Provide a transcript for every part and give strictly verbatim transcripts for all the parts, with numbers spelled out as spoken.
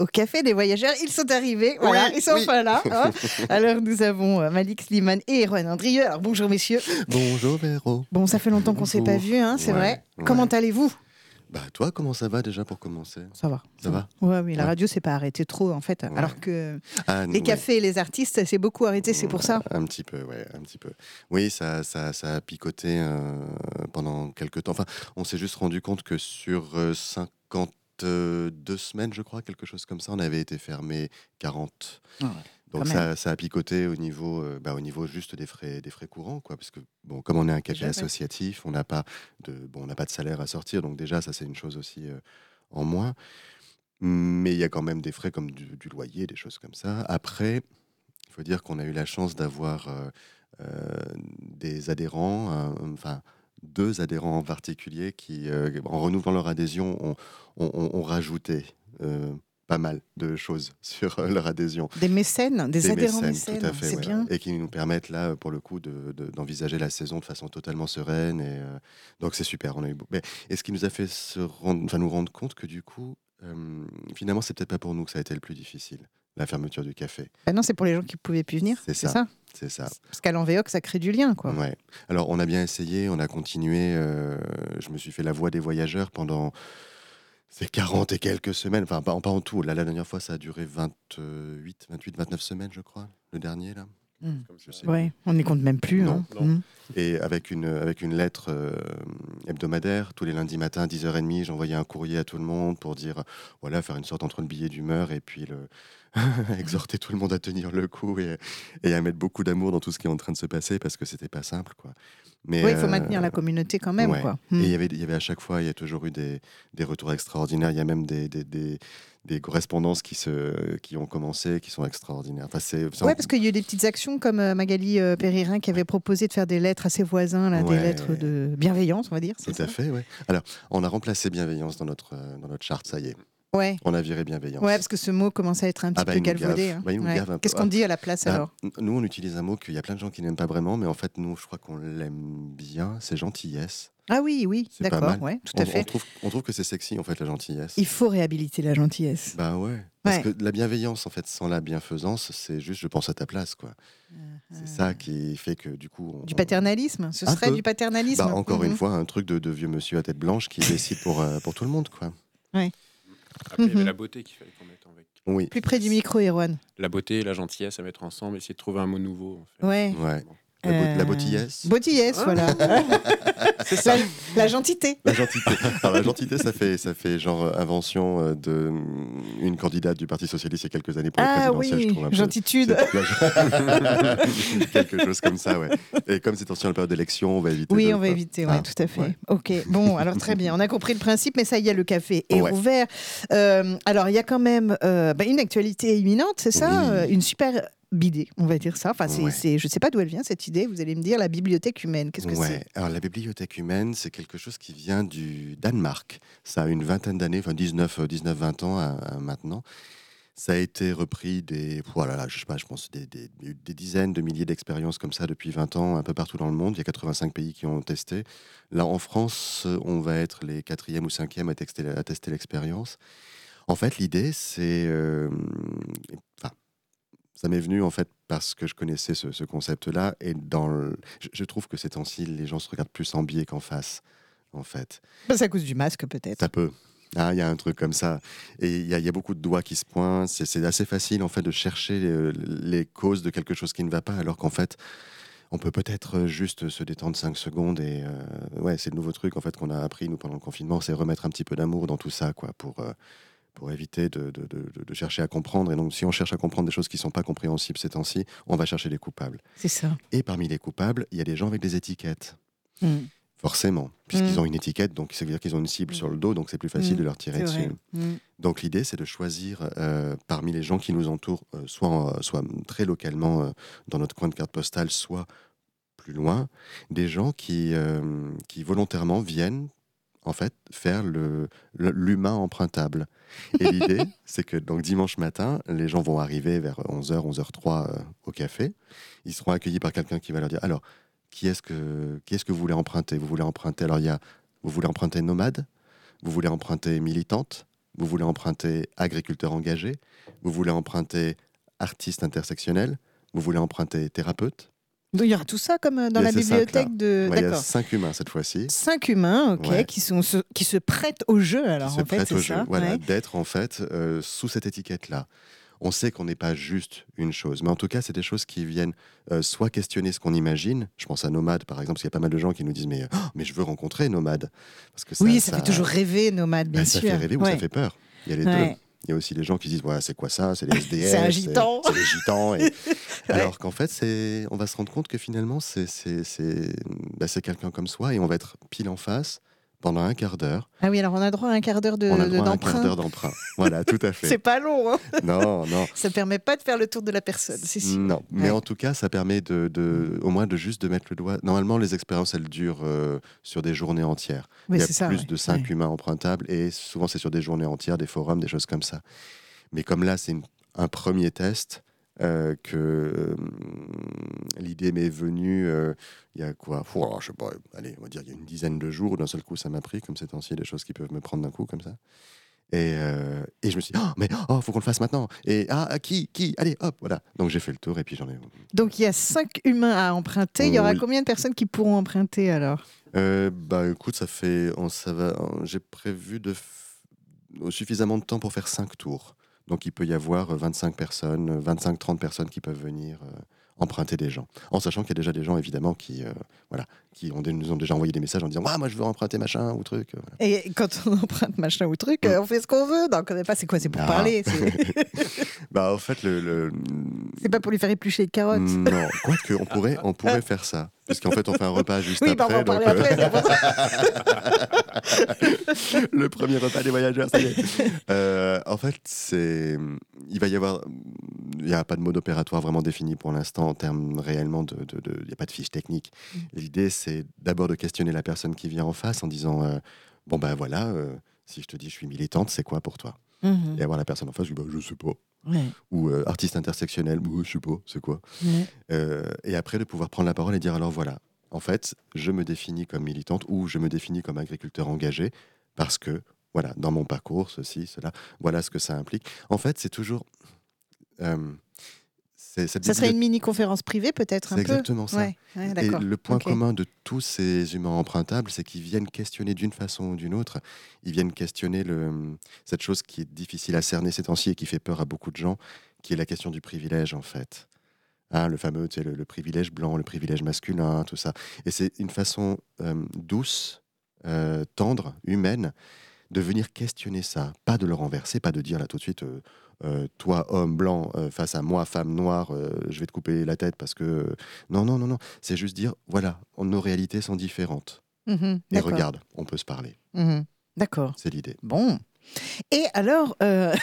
au Café des Voyageurs. Ils sont arrivés, voilà, oui, ils sont oui. enfin là. Hein. Alors nous avons Malik Slimane et Erwan Andrieux. Alors bonjour messieurs. Bonjour Véro. Bon, ça fait longtemps qu'on ne s'est pas vu, hein, c'est Ouais, vrai. ouais. Comment allez-vous ? Bah toi, comment ça va déjà pour commencer ? Ça va. Ça va ? Ouais, oui, la Ouais. radio s'est pas arrêtée trop en fait. Ouais. Alors que Ah, les ouais. cafés et les artistes, c'est beaucoup arrêté, c'est pour ça. Un petit peu, ouais, un petit peu. Oui, ça, ça, ça a picoté euh, pendant quelques temps. Enfin, on s'est juste rendu compte que sur euh, cinquante-deux semaines, je crois, quelque chose comme ça, on avait été fermé quarante. Ah ouais. Donc Quand ça, ça a picoté au niveau, euh, bah, au niveau juste des frais, des frais courants, quoi. Parce que bon, comme on est un café Déjà, ouais. associatif, on n'a pas de, bon, on n'a pas de salaire à sortir. Donc déjà, ça c'est une chose aussi euh, en moins. Mais il y a quand même des frais comme du, du loyer, des choses comme ça. Après, il faut dire qu'on a eu la chance d'avoir euh, euh, des adhérents, euh, enfin deux adhérents en particulier qui, euh, en renouvelant leur adhésion, ont, ont, ont rajouté euh, pas mal de choses sur euh, leur adhésion. Des mécènes, des, Des adhérents mécènes, mécènes, tout à fait, c'est ouais. bien. Et qui nous permettent là, pour le coup, de, de, d'envisager la saison de façon totalement sereine. Et euh, donc c'est super. On a eu. beau- Mais, et ce qui nous a fait se rendre, enfin, nous rendre compte que du coup, euh, finalement, c'est peut-être pas pour nous que ça a été le plus difficile, la fermeture du café. Bah non, c'est pour les gens qui ne pouvaient plus venir. C'est C'est ça. ça. C'est ça. Parce qu'à l'Envéoc, ça crée du lien, quoi. Ouais. Alors, on a bien essayé, on a continué. euh, je me suis fait la voix des voyageurs pendant ces quarante et quelques semaines. Enfin, pas, pas en tout. Là, la dernière fois, ça a duré vingt-huit, vingt-huit, vingt-neuf semaines, je crois. Le dernier, là. Mm. Je sais Ouais, on n'y compte même plus. Non, hein. non. Mm. Et avec une, avec une lettre euh, hebdomadaire, tous les lundis matins, dix heures trente, j'envoyais un courrier à tout le monde pour dire, voilà, faire une sorte entre le billet d'humeur et puis le... exhorter tout le monde à tenir le coup et, et à mettre beaucoup d'amour dans tout ce qui est en train de se passer parce que c'était pas simple, quoi. Mais, Oui, il faut euh, maintenir la communauté quand même, ouais. quoi. Et Mm. il y avait, il y avait à chaque fois, il y a toujours eu des, des retours extraordinaires. Il y a même des, des, des, des correspondances qui, se, qui ont commencé, qui sont extraordinaires. Enfin, c'est, c'est Ouais, en- parce qu'il y a eu des petites actions comme euh, Magali euh, Péririn qui avait proposé de faire des lettres à ses voisins, là, des Ouais. lettres de bienveillance, on va dire. Tout C'est à ça. fait, ouais. Alors, on a remplacé bienveillance dans notre, euh, dans notre charte, ça y est. Ouais. On a viré bienveillance. Ouais, parce que ce mot commence à être un petit Ah bah, peu il nous galvaudé. gave. hein. Bah, il nous Ouais. gave un peu. Qu'est-ce qu'on Ah. dit à la place Bah, alors ? n- nous, on utilise un mot qu'il y a plein de gens qui n'aiment pas vraiment, mais en fait, nous, je crois qu'on l'aime bien, c'est gentillesse. Ah oui, oui, C'est pas d'accord, mal. ouais, tout On, à on fait. trouve, on trouve que c'est sexy, en fait, la gentillesse. Il faut réhabiliter la gentillesse. Bah ouais. Parce Ouais. que la bienveillance, en fait, sans la bienfaisance, c'est juste je pense à ta place, quoi. C'est ça qui fait que, du coup... on- Du paternalisme Ce Un serait peu. du paternalisme Bah, encore Mhm. une fois, un truc de, de vieux monsieur à tête blanche qui décide pour, euh, pour tout le monde, quoi. Après, il y avait Mhm. la beauté qu'il fallait qu'on mette avec. Oui. Plus près du micro, Erwan. La beauté et la gentillesse à mettre ensemble, essayer de trouver un mot nouveau. En fait. Ouais. Ouais. La, bo- la bottillesse. Bottillesse, Ah. voilà. C'est ça. La, la gentillité. La gentillité. Alors la gentillité, ça fait, ça fait genre euh, invention euh, de hum, une candidate du Parti socialiste il y a quelques années pour les Ah présidentielles, je oui, trouve un peu. gentitude. C'est- Quelque chose comme ça, ouais. Et comme c'est ancien la période d'élection, on va éviter. Oui, de- on va éviter, ouais, Ah, tout à fait. ouais. Ok, bon, alors très bien, on a compris le principe, mais ça y est, le café est Ouais. rouvert. Euh, alors, il y a quand même euh, bah, une actualité imminente, c'est ça Oui. euh, Une super idée, on va dire ça. Enfin, c'est, Ouais. c'est, je ne sais pas d'où elle vient, cette idée, vous allez me dire, la bibliothèque humaine, qu'est-ce que Ouais. c'est ? Alors la bibliothèque humaine, c'est quelque chose qui vient du Danemark. Ça a une vingtaine d'années, enfin dix-neuf, vingt ans à- à maintenant. Ça a été repris des, voilà, je sais pas, je pense des, des, des dizaines de milliers d'expériences comme ça depuis vingt ans, un peu partout dans le monde. Il y a quatre-vingt-cinq pays qui ont testé. Là, en France, on va être les quatrièmes ou cinquièmes à tester, à tester l'expérience. En fait, l'idée, c'est, euh, enfin, ça m'est venu en fait parce que je connaissais ce, ce concept-là et dans, le- je, je trouve que ces temps-ci, les gens se regardent plus en biais qu'en face, en fait. Bah, c'est à cause du masque, peut-être. Ça peut. Ah, il y a un truc comme ça. Et il y, a- il y a beaucoup de doigts qui se pointent. C'est, c'est assez facile, en fait, de chercher euh, les causes de quelque chose qui ne va pas, alors qu'en fait, on peut peut-être juste se détendre cinq secondes. Et euh, ouais, c'est le nouveau truc, en fait, qu'on a appris, nous, pendant le confinement, c'est remettre un petit peu d'amour dans tout ça, quoi, pour, euh, pour éviter de, de, de, de chercher à comprendre. Et donc, si on cherche à comprendre des choses qui ne sont pas compréhensibles ces temps-ci, on va chercher les coupables. C'est ça. Et parmi les coupables, il y a des gens avec des étiquettes. Mm. Forcément, puisqu'ils Mm. ont une étiquette, donc ça veut dire qu'ils ont une cible Mm. sur le dos, donc c'est plus facile Mm. de leur tirer C'est dessus. vrai. Mm. Donc l'idée, c'est de choisir euh, parmi les gens qui nous entourent, euh, soit, en- soit très localement euh, dans notre coin de carte postale, soit plus loin, des gens qui, euh, qui volontairement viennent en fait faire le, le- l'humain empruntable. Et l'idée, c'est que donc dimanche matin, les gens vont arriver vers onze heures, onze heures trois euh, au café. Ils seront accueillis par quelqu'un qui va leur dire alors, qui est-ce que, qui est-ce que vous voulez emprunter Vous voulez emprunter alors il y a, vous voulez emprunter nomade, vous voulez emprunter militante, vous voulez emprunter agriculteur engagé, vous voulez emprunter artiste intersectionnel, vous voulez emprunter thérapeute. Donc, il y aura tout ça comme euh, dans Il y a la ces cinq-là. bibliothèque de. Ouais, il y a D'accord. cinq humains cette fois-ci. Cinq humains, ok, Ouais. qui, sont, se- qui se prêtent au jeu, alors qui en se fait, prêtent c'est au ça. jeu. Voilà, ouais. d'être en fait euh, sous cette étiquette-là. On sait qu'on n'est pas juste une chose, mais en tout cas, c'est des choses qui viennent euh, soit questionner ce qu'on imagine. Je pense à Nomade, par exemple, parce qu'il y a pas mal de gens qui nous disent mais, oh, mais je veux rencontrer Nomade. Parce que ça, Oui, ça, fait toujours rêver, Nomade, bien bah, sûr. ça fait rêver ou Ouais. ça fait peur. Il y a les Ouais. deux. Il y a aussi les gens qui disent voilà, c'est quoi ça? C'est les S D F, C'est un gitan. c'est les gitans. Et... Ouais. Alors qu'en fait, c'est... on va se rendre compte que finalement, c'est, c'est, c'est... Bah, c'est quelqu'un comme soi et on va être pile en face pendant un quart d'heure. Ah oui, alors on a droit à un quart d'heure de, On a de- droit à un d'emprunt. quart d'heure d'emprunt. Voilà, tout à fait. C'est pas long, hein. Non, non. Ça permet pas de faire le tour de la personne, c'est sûr. Non, mais Ouais. en tout cas, ça permet de, de, au moins de juste de mettre le doigt. Normalement, les expériences, elles durent euh, sur des journées entières. Oui, Il y a c'est ça, plus ouais. de cinq Ouais. humains empruntables et souvent, c'est sur des journées entières, des forums, des choses comme ça. Mais comme là, c'est une- un premier test, euh, que euh, l'idée m'est venue euh, il y a quoi oh, je sais pas, allez, on va dire il y a une dizaine de jours où d'un seul coup, ça m'a pris, comme ces temps-ci, des choses qui peuvent me prendre d'un coup comme ça. Et, euh, et je me suis dit, oh, mais oh, faut qu'on le fasse maintenant. Et ah, ah, qui, qui, allez, hop, voilà. Donc j'ai fait le tour et puis j'en ai. Donc il y a cinq humains à emprunter. Il y aura Oui. combien de personnes qui pourront emprunter alors? Euh, bah écoute, ça fait, on, ça va, on- j'ai prévu de f- suffisamment de temps pour faire cinq tours. Donc il peut y avoir vingt-cinq personnes, vingt-cinq trente personnes qui peuvent venir euh, emprunter des gens. En sachant qu'il y a déjà des gens évidemment qui, euh, voilà, qui ont, dé- nous ont déjà envoyé des messages en disant, ah, moi je veux emprunter machin ou truc. euh, voilà. Et quand on emprunte machin ou truc, euh, on fait ce qu'on veut. Non, on connaît pas. C'est quoi? C'est pour Ah. parler. C'est Bah en fait le, le- c'est pas pour lui faire éplucher les carottes. Non, quoique on pourrait, on pourrait faire ça. Puisqu'en fait, on fait un repas juste Oui, bah, on va après. en parler donc, après. c'est pour ça. euh, le premier repas des voyageurs, ça y est. Euh, en fait, c'est, il va y avoir, il n'y a pas de mode opératoire vraiment défini pour l'instant en termes réellement de, de, de- il n'y a pas de fiche technique. L'idée, c'est d'abord de questionner la personne qui vient en face en disant, euh, bon ben voilà, euh, si je te dis je suis militante, c'est quoi pour toi? Mhm. Et avoir la personne en face qui dit, bah, je sais pas. Ouais, Ou euh, artiste intersectionnel, bah, je sais pas, c'est quoi? ouais. Euh, et après, de pouvoir prendre la parole et dire alors voilà, en fait, je me définis comme militante ou je me définis comme agriculteur engagé parce que, voilà, dans mon parcours, ceci, cela, voilà ce que ça implique. En fait, c'est toujours. euh, c'est, cette Ça serait une bibliothèque- mini-conférence privée, peut-être un C'est peu. exactement ça. Ouais, ouais, Et d'accord. le point Ok. commun de tous ces humains empruntables, c'est qu'ils viennent questionner d'une façon ou d'une autre. Ils viennent questionner le, cette chose qui est difficile à cerner ces temps-ci et qui fait peur à beaucoup de gens, qui est la question du privilège, en fait. Hein, le fameux, tu sais, le, le privilège blanc, le privilège masculin, tout ça. Et c'est une façon euh, douce, euh, tendre, humaine, de venir questionner ça. Pas de le renverser, pas de dire là tout de suite, euh, euh, toi, homme blanc, euh, face à moi, femme noire, euh, je vais te couper la tête parce que... Non, non, non, non. C'est juste dire, voilà, nos réalités sont différentes. Mhm, Et d'accord. regarde, on peut se parler. Mhm, d'accord. C'est l'idée. Bon. Et alors, euh,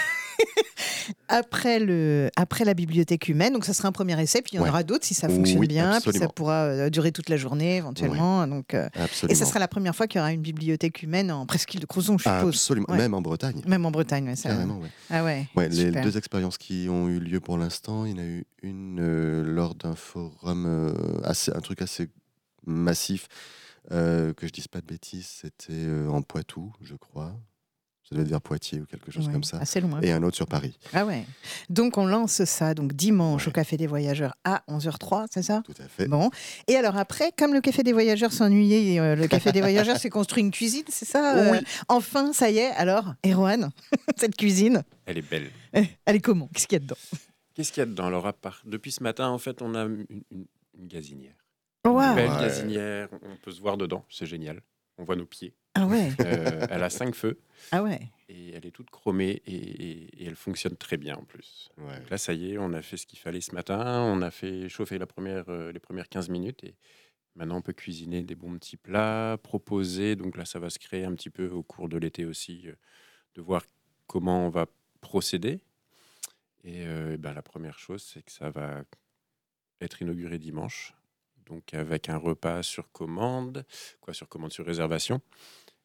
après, le, après la bibliothèque humaine, donc ça sera un premier essai, puis il y en Ouais. aura d'autres si ça fonctionne Oui, bien, puis ça absolument. pourra euh, durer toute la journée éventuellement. Donc, euh, Absolument. et ça sera la première fois qu'il y aura une bibliothèque humaine en presqu'île de Crozon, je suppose. Absolument. Ouais. Même en Bretagne. Même en Bretagne, ouais, ça. Carrément, ouais. Ah ouais. Ouais, les super. deux expériences qui ont eu lieu pour l'instant, il y en a eu une euh, lors d'un forum, euh, assez, un truc assez massif, euh, que je dise pas de bêtises, c'était euh, en Poitou, je crois. Ça devait être vers Poitiers ou quelque chose Ouais, comme ça. assez loin. Et un autre sur Paris. Ah ouais. Donc on lance ça donc dimanche Ouais. au Café des Voyageurs à onze heures zéro trois, c'est ça? Tout à fait. Bon. Et alors après, comme le Café des Voyageurs s'ennuyait, euh, le Café des Voyageurs s'est construit une cuisine, c'est ça? euh, Oui. Enfin, ça y est. Alors, Erwan, cette cuisine, Elle est belle. eh, elle est comment? Qu'est-ce qu'il y a dedans? Qu'est-ce qu'il y a dedans? Alors, à part... depuis ce matin, en fait, on a une, une- une gazinière. Oh, Une wow. belle Ouais. gazinière. On peut se voir dedans. C'est génial. On voit nos pieds. Ah ouais. Euh, elle a cinq feux Ah ouais. et elle est toute chromée et, et- et elle fonctionne très bien en plus. Ouais. Donc là, ça y est, on a fait ce qu'il fallait ce matin. On a fait chauffer la première, euh, les premières quinze minutes et maintenant on peut cuisiner des bons petits plats, proposer. Donc là, ça va se créer un petit peu au cours de l'été aussi, euh, de voir comment on va procéder. Et euh, ben, la première chose, c'est que ça va être inauguré dimanche. Donc avec un repas sur commande, quoi sur commande, sur réservation.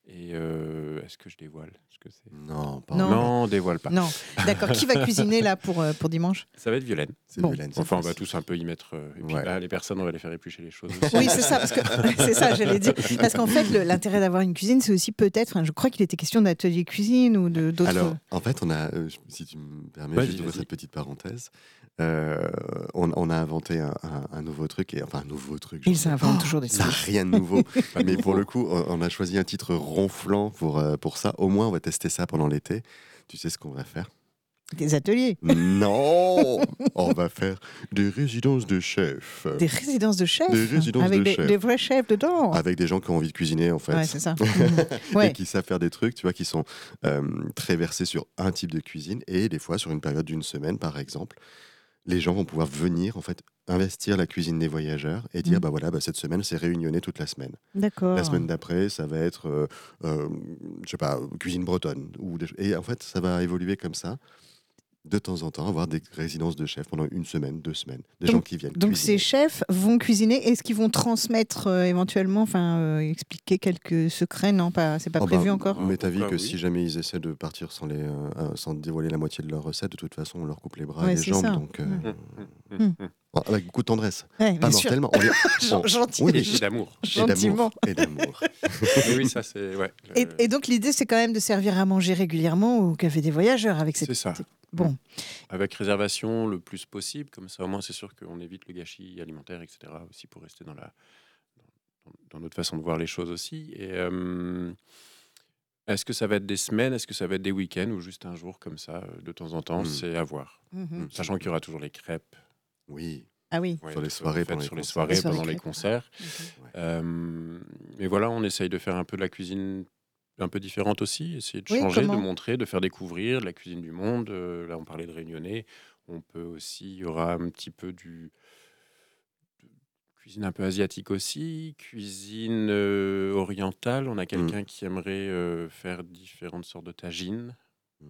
Et euh, est-ce que je dévoile Est-ce que c'est... Non, pas Non. encore. non, dévoile pas. Non, d'accord. Qui va cuisiner là pour, euh, pour dimanche? Ça va être Violaine. C'est Bon. Violaine, c'est Enfin, on va facile. tous un peu y mettre. euh, Et puis Ouais. là, les personnes, on va les faire éplucher les choses aussi. Oui, c'est ça, parce que c'est ça, j'allais dire. Parce qu'en fait, le- l'intérêt d'avoir une cuisine, c'est aussi peut-être. Enfin, je crois qu'il était question d'atelier cuisine ou de d'autres. Alors, en fait, on a, euh, si tu me permets Vas-y, juste d'ouvrir vas-y. cette petite parenthèse, euh, on, on a inventé un, un- un nouveau truc, et, enfin un nouveau truc. Ils genre, s'inventent toujours des ça n'a trucs. rien de nouveau. Pas Mais pour nouveau. le coup, on on a choisi un titre ronflant pour, euh, pour ça. Au moins, on va tester ça pendant l'été. Tu sais ce qu'on va faire? Des ateliers, Non. On va faire des résidences de chefs. des résidences de chefs, Des résidences avec de des, chefs. des vrais chefs dedans. Avec des gens qui ont envie de cuisiner, en fait. Ouais, c'est ça. Mhm. Ouais. Et qui savent faire des trucs, tu vois, qui sont euh, très versés sur un type de cuisine. Et des fois, sur une période d'une semaine, par exemple, les gens vont pouvoir venir, en fait, investir la cuisine des voyageurs et dire, Mm. bah voilà, bah, cette semaine, c'est réunionné toute la semaine. D'accord. La semaine d'après, ça va être, euh, euh, je sais pas, cuisine bretonne. Ou des... Et en fait, ça va évoluer comme ça. De temps en temps, avoir des résidences de chefs pendant une semaine, deux semaines. Des Donc- gens qui viennent Donc cuisiner. ces chefs vont cuisiner. Est-ce qu'ils vont transmettre euh, éventuellement, enfin euh, expliquer quelques secrets? Non, pas. C'est pas Oh, prévu bah, encore. Mais t'as vu Pourquoi que oui. si jamais ils essaient de partir sans, les, euh, euh, sans dévoiler la moitié de leur recette, de toute façon, on leur coupe les bras Ouais, et les c'est jambes. ça. Donc, euh, Ouais. Hum, hum, hum. bon, avec beaucoup de tendresse. Ouais, Pas bien sûr. mortellement. On les- Gen- on- gentil- oui, mais- Et d'amour. Et Gentiment. d'amour. Et d'amour. Mais oui, ça, c'est. Ouais, Et, le- et donc l'idée, c'est quand même de servir à manger régulièrement au café des voyageurs avec cette. C'est ça. Bon, Avec réservation le plus possible, comme ça, au moins, c'est sûr qu'on évite le gâchis alimentaire, et cetera. Aussi pour rester dans, la, dans, dans notre façon de voir les choses aussi. Et euh, est-ce que ça va être des semaines, est-ce que ça va être des week-ends ou juste un jour comme ça, euh, de temps en temps, Mm. c'est à voir. Mhm. Sachant qu'il y aura toujours les crêpes. Oui. Ah oui. Ouais, Sur les tout- soirées en fait, pendant les sur les concerts. soirées Les soirées pendant les crêpes. concerts. Mhm. Euh, mais voilà, on essaye de faire un peu de la cuisine un peu différente aussi, essayer de Oui, changer, de comment montrer, de faire découvrir la cuisine du monde. Euh, là, on parlait de réunionnais. On peut aussi, il y aura un petit peu du de cuisine un peu asiatique aussi, cuisine euh, orientale. On a quelqu'un qui aimerait euh, faire différentes sortes de tagines. Mm.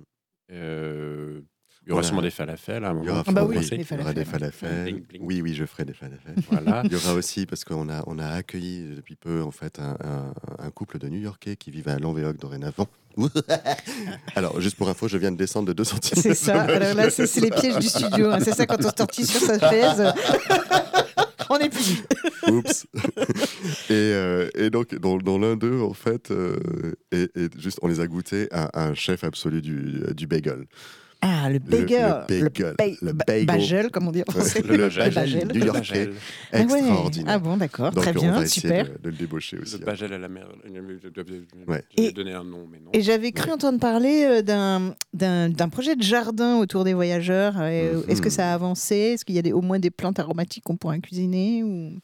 Euh, il y On aura a- sûrement des falafels à un Il y moment. aura, Ah bah faut oui, penser. les il y aura des falafels. falafels. Bling, bling. Oui, oui, je ferai des falafels. Voilà. Il y aura aussi, parce qu'on a, on a accueilli depuis peu en fait un, un- un couple de New-Yorkais qui vivent à Lanvéoc dorénavant. Alors, juste pour info, je viens de descendre de deux centimètres. C'est ça. Alors là, c'est c'est les pièges du studio. hein. C'est ça quand on se tortille sur sa chaise. On est plus. Oups. et, euh, et donc, dans, dans l'un d'eux, en fait, euh, et, et juste, on les a goûtés à, à un chef absolu du, du bagel. Ah, le bagel. le bagel, ba- le ba- bagel. bagel, comme on dit en français. Le bagel. bagel. New Yorkais. Bagel. Ah ouais. Extraordinaire. Ah bon, d'accord. Donc, Très on bien, va essayer super. de, de le débaucher aussi. Le hein. bagel à la mer. Ouais. J'ai Et- donné un nom, mais non. Et j'avais cru entendre parler euh, d'un, d'un, d'un projet de jardin autour des voyageurs. Euh, Mhm. Est-ce que ça a avancé? Est-ce qu'il y a des, au moins des plantes aromatiques qu'on pourra cuisiner ou...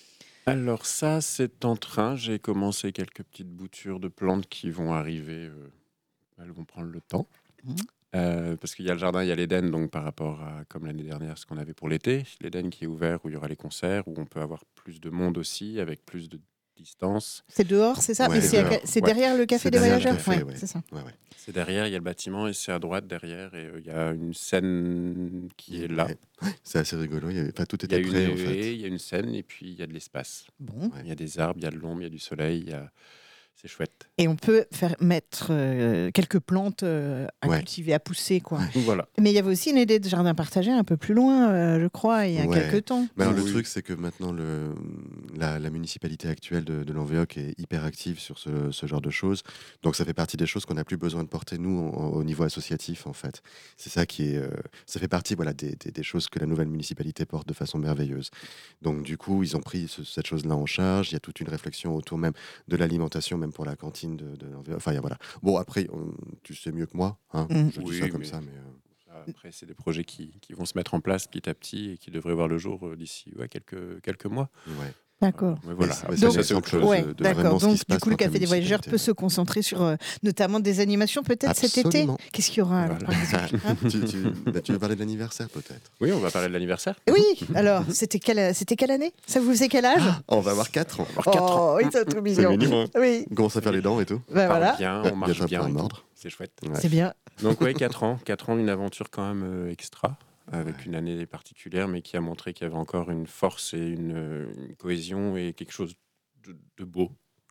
Alors ça, c'est en train. J'ai commencé quelques petites boutures de plantes qui vont arriver. euh, elles vont prendre le temps. Mhm. Euh, parce qu'il y a le jardin, il y a l'Éden, donc par rapport à, comme l'année dernière, ce qu'on avait pour l'été. L'Éden qui est ouvert, où il y aura les concerts, où on peut avoir plus de monde aussi, avec plus de distance. C'est dehors, c'est ça? Ouais, Mais c'est, à- dehors, c'est ouais. derrière le café C'est des derrière le voyageurs? café, Ouais, ouais. c'est ça. Ouais, ouais. C'est derrière, il y a le bâtiment, et c'est à droite derrière, et euh, il y a une scène qui est là. Ouais. C'est assez rigolo. Il y a- enfin, tout Il y a était une prêt, en haie, fait. il y a une scène, et puis il y a de l'espace. Bon. Ouais. Il y a des arbres, il y a de l'ombre, il y a du soleil, il y a... c'est chouette. Et on peut faire mettre euh, quelques plantes euh, à Ouais. cultiver, à pousser, quoi. Ouais. Voilà. Mais il y avait aussi une idée de jardin partagé un peu plus loin, euh, je crois, il y a Ouais. quelques temps. Mais alors, le Oui. truc, c'est que maintenant, le, la, la municipalité actuelle de, de Lanvéoc est hyper active sur ce, ce genre de choses. Donc, ça fait partie des choses qu'on n'a plus besoin de porter, nous, en- au niveau associatif, en fait. C'est ça qui est... euh, ça fait partie voilà, des, des- des choses que la nouvelle municipalité porte de façon merveilleuse. Donc, du coup, ils ont pris ce- cette chose-là en charge. Il y a toute une réflexion autour même de l'alimentation, même pour la cantine de, de Lanvéoc. Enfin, il y a, voilà. Bon, après, on- tu sais mieux que moi. Hein, Mm. Je dis Oui, ça comme mais- ça, mais... euh, Après, c'est des projets qui, qui vont se mettre en place petit à petit et qui devraient voir le jour euh, d'ici ouais, quelques, quelques mois. ouais. D'accord. Mais voilà. Mais c'est- Après, mais Donc- c'est ça, c'est autre exemple chose. Ouais, de- de d'accord. vraiment ce qui Donc, se du passe coup, le dans ta Café des Voyageurs municipalité, peut ouais. se concentrer sur euh, notamment des animations peut-être cet été. Absolument. Qu'est-ce qu'il y aura alors, Voilà. par exemple, hein tu, tu- bah, tu veux parler de l'anniversaire, peut-être? Oui, on va parler de l'anniversaire. Oui, alors, c'était quelle, c'était quelle année? Ça vous faisait quel âge? On va avoir quatre ans. Oh, ils sont trop C'est mignons. mignon, hein. Oui, On commence à faire les dents et tout. ben On parle voilà, bien, Ouais, on marche bientôt bien. après, et on tout. mordre. C'est chouette. Ouais. c'est bien. Donc, oui, quatre ans. quatre ans, une aventure quand même euh, extra, avec Ouais. une année particulière, mais qui a montré qu'il y avait encore une force et une, euh, une cohésion et quelque chose de, de beau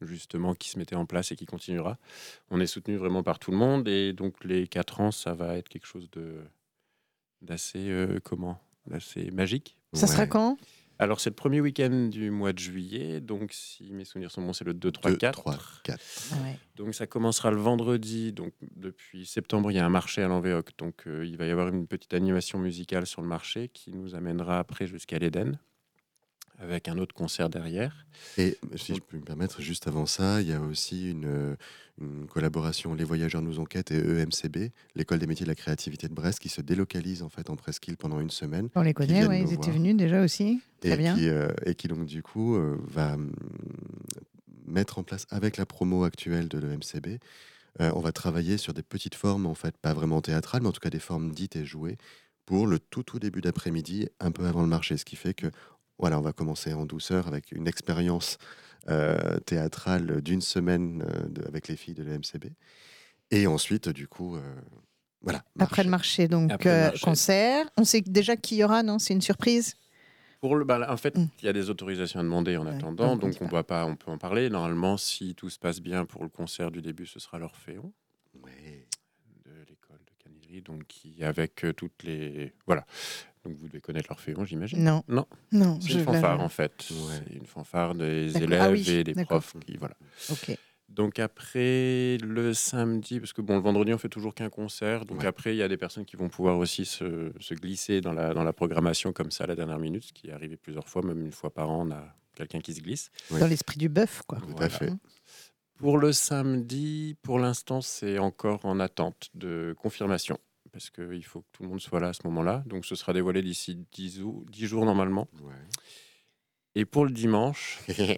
justement, qui se mettait en place et qui continuera. On est soutenu vraiment par tout le monde. Et donc, les quatre ans, ça va être quelque chose de, d'assez, euh, comment, d'assez magique. Ça Ouais. sera quand? Alors, c'est le premier week-end du mois de juillet. Donc, si mes souvenirs sont bons, c'est le deux, trois, Deux, quatre. trois, quatre. Ouais. Donc, ça commencera le vendredi. Donc, depuis septembre, il y a un marché à l'Envéoc. Donc, euh, il va y avoir une petite animation musicale sur le marché qui nous amènera après jusqu'à l'Éden, avec un autre concert derrière. Et si je peux me permettre, juste avant ça, il y a aussi une, euh, une collaboration Les Voyageurs nous enquêtent et E M C B, l'École des métiers de la créativité de Brest, qui se délocalise en fait en presqu'île pendant une semaine. On les Qui connaît, viennent ouais, nous ils étaient voir. venus déjà aussi. Très et bien. qui, euh, et qui donc du coup euh, va hum, mettre en place avec la promo actuelle de l'E M C B, euh, on va travailler sur des petites formes en fait, pas vraiment théâtrales, mais en tout cas des formes dites et jouées pour le tout tout début d'après-midi, un peu avant le marché, ce qui fait que voilà, on va commencer en douceur avec une expérience euh, théâtrale d'une semaine euh, de- avec les filles de l'E M C B, et ensuite du coup euh, voilà. Après le marché, donc Après le euh, marché. concert. On sait déjà qui y aura, non? C'est une surprise? Pour le, bah, là, en fait, Mm. il y a des autorisations à demander en Ouais, attendant, on- on donc dit on pas. doit pas, on peut en parler. Normalement, si tout se passe bien pour le concert du début, ce sera l'Orphéon Ouais. de l'école de Canillerie, donc qui avec euh, toutes les, voilà. Donc vous devez connaître l'Orphéon, j'imagine. Non. Non, Non. c'est je une fanfare la- en fait. Ouais. C'est une fanfare des D'accord. élèves Ah oui, et des d'accord. profs qui, voilà. Ok. Donc après le samedi, parce que bon, le vendredi on fait toujours qu'un concert, donc Ouais. après il y a des personnes qui vont pouvoir aussi se, se glisser dans la, dans la programmation comme ça à la dernière minute, ce qui est arrivé plusieurs fois, même une fois par an, on a quelqu'un qui se glisse. Ouais. Dans l'esprit du bœuf, quoi. Tout à Voilà. fait. Pour le samedi, pour l'instant c'est encore en attente de confirmation, parce qu'il faut que tout le monde soit là à ce moment-là, donc ce sera dévoilé d'ici dix jours normalement. Ouais. Et pour le dimanche, j'ai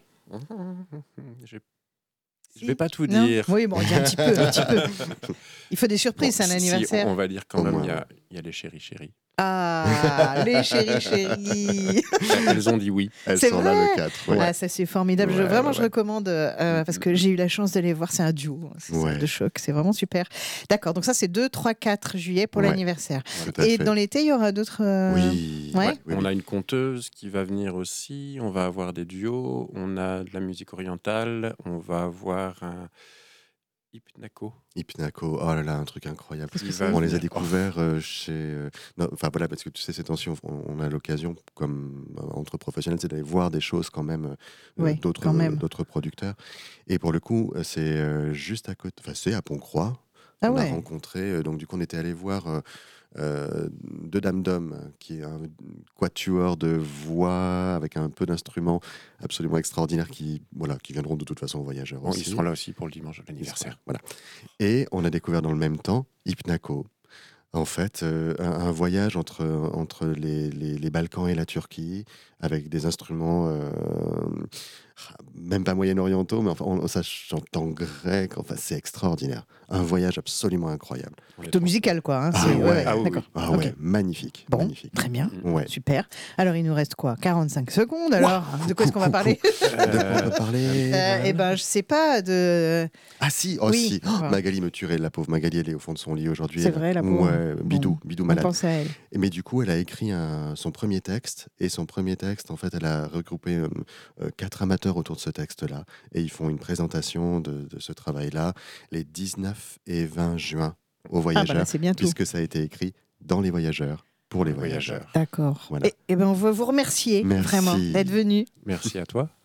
Je vais pas tout Non dire. Oui, bon, dis un petit peu, un petit peu. Il faut des surprises, Bon, c'est un si, anniversaire. on va dire quand Au même, moins, il y a, ouais. il y a les chéris chéris. Ah, les chéris chéris. Elles ont dit oui. Elles C'est sont là vrai le quatre. Ouais. Ah, ça c'est formidable. Je- Ouais, vraiment, ouais, je ouais. recommande euh, parce que j'ai eu la chance de les voir. C'est un duo, hein, c'est Ouais. ça, de choc. C'est vraiment super. D'accord. Donc ça, c'est deux, trois, quatre juillet pour Ouais. l'anniversaire. Tout à Et fait. dans l'été, il y aura d'autres. euh, Oui. Ouais. Ouais, oui, On oui. a une conteuse qui va venir aussi. On va avoir des duos. On a de la musique orientale. On va avoir un hypnaco. Hypnaco, oh là là, un truc incroyable. Qu'est-ce que Il c'est va On les a venir. découverts euh, chez. euh, non, Enfin voilà, parce que tu sais, ces temps-ci, on, on a l'occasion, comme euh, entre professionnels, c'est d'aller voir des choses quand même euh, Ouais, d'autres, quand même. d'autres producteurs. Et pour le coup, euh, c'est euh, juste à côté. Enfin, c'est à Pont-Croix. Ah on a ouais. rencontré. euh, donc, du coup, on était allé voir euh, euh, Deux Dames d'Hommes, qui est un quatuor de voix avec un peu d'instruments absolument extraordinaires qui, voilà, qui viendront de toute façon aux voyageurs Bon, ils aussi. seront là aussi pour le dimanche de Ils seront l'anniversaire. là, voilà. Et on a découvert dans le même temps Hypnaco. En fait, euh, un, un voyage entre, entre les, les- les Balkans et la Turquie, avec des instruments, euh, même pas moyen-orientaux, mais enfin, on, ça chante en grec. Enfin, c'est extraordinaire. Un voyage absolument incroyable. On est Plutôt trop- musical, quoi. hein, Ah c'est- ouais. Ah oui, D'accord. Ah Ok. ouais, magnifique. Bon, magnifique. très bien. Ouais. Super. Alors, il nous reste quoi? quarante-cinq secondes, alors? De quoi est-ce qu'on va parler? De quoi on Euh, va parler Euh, Eh ben, je sais pas. De... Ah si, oh Oui. si. Oh, Enfin. Magali me tuerait, la pauvre Magali, elle est au fond de son lit aujourd'hui. C'est Elle- vrai, la pauvre. Ouais, bidou, Bon, bidou On malade. pense à elle. Et Mais du coup, elle a écrit un- son premier texte, et son premier texte, en fait, elle a regroupé euh, euh, quatre amateurs autour de ce texte-là, et ils font une présentation de, de ce travail-là les dix-neuf et vingt juin aux Ah, Voyageurs, bah là, c'est bientôt. puisque ça a été écrit dans les Voyageurs, pour les Les Voyageurs. Voyageurs. D'accord. Voilà. Et, et ben, on veut vous remercier Merci. vraiment d'être venu. Merci à toi.